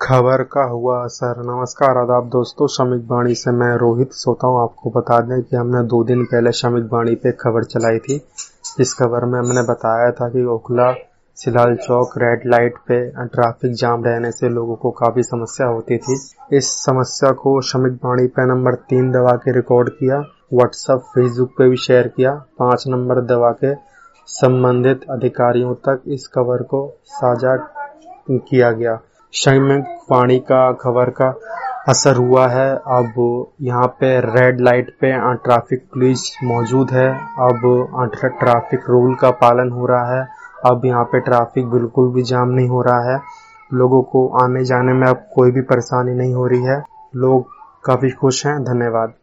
खबर का हुआ असर। नमस्कार आदाब दोस्तों, श्रमिक वाणी से मैं रोहित सोता हूँ। आपको बता दें कि हमने 2 दिन पहले श्रमिक वाणी पे खबर चलाई थी। इस खबर में हमने बताया था कि ओखला सिलाल चौक रेड लाइट पे ट्रैफिक जाम रहने से लोगों को काफी समस्या होती थी। इस समस्या को श्रमिक वाणी पे नंबर 3 दबा के रिकॉर्ड किया, व्हाट्सएप फेसबुक पे भी शेयर किया। 5 नंबर दबा के संबंधित अधिकारियों तक इस खबर को साझा किया गया। श्रमिक वाणी का खबर का असर हुआ है। अब यहाँ पे रेड लाइट पे ट्रैफिक पुलिस मौजूद है। अब ट्रैफिक रूल का पालन हो रहा है। अब यहाँ पे ट्रैफिक बिल्कुल भी जाम नहीं हो रहा है। लोगों को आने जाने में अब कोई भी परेशानी नहीं हो रही है। लोग काफी खुश हैं। धन्यवाद।